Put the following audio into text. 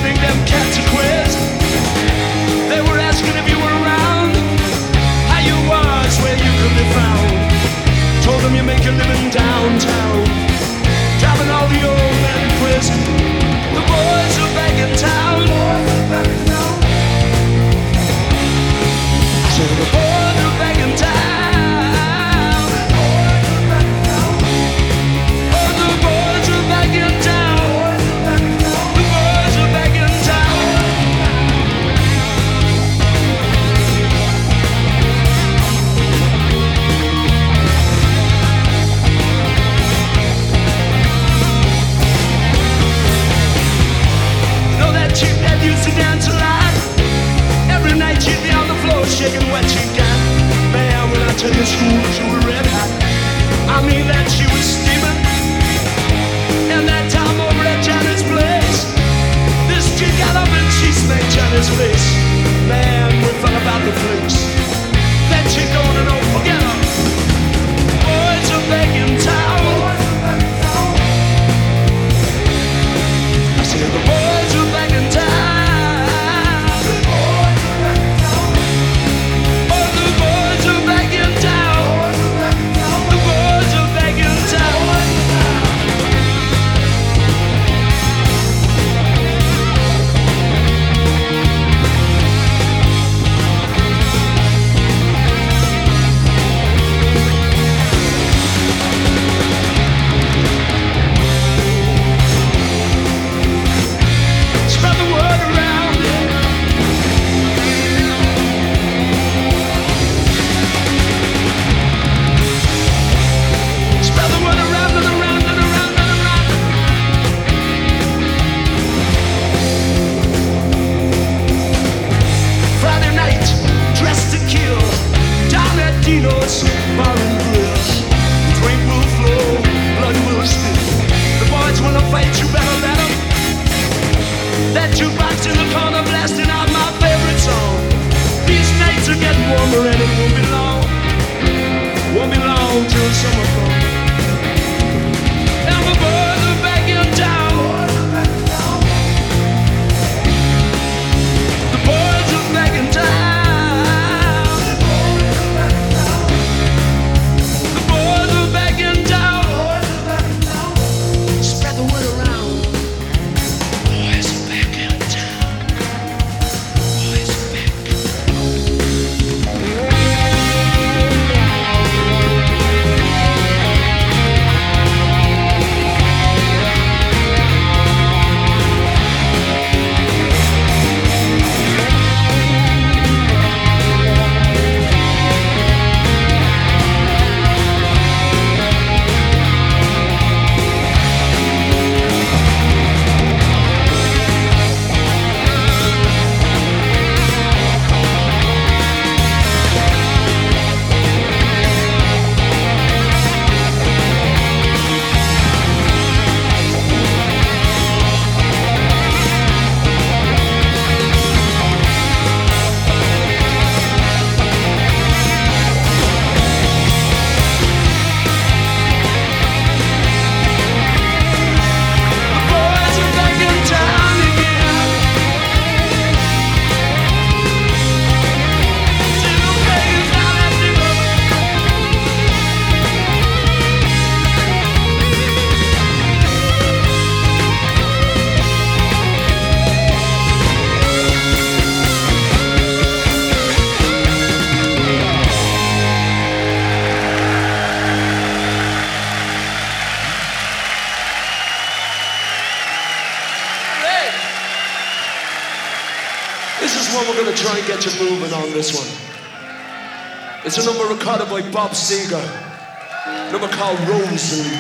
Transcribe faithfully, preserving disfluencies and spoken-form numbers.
think them cats are quiz? They were asking if you were around, how you was, where you could be found. Told them you make a living downtown, driving all the old men in prison. The boys are back in town. I said the boys are back in town. Oh, the boys are back in town. The boys are back in town. You know that chick that used to dance a lot? Every night she'd be on the floor shaking what she got. Man, when I tell you school, she was red hot. I mean that she was steaming. And that time over at Johnny's place, this chick got up and she smacked Johnny's face. Man, we fell about the place. That chick going to know, forget her. Boys are back in town. I said the boys are back in town. Dino's Bar and Grill. Drink will flow, blood will spill. The boys wanna fight, you better let them. That jukebox in the corner blasting out my favorite song. These nights are getting warmer and it won't be long. Won't be long till summer comes. And the boys are back in town. The boys are back in town. This is one we're going to try and get you moving on this one. It's a number recorded by Bob Seger. A number called Rosalie.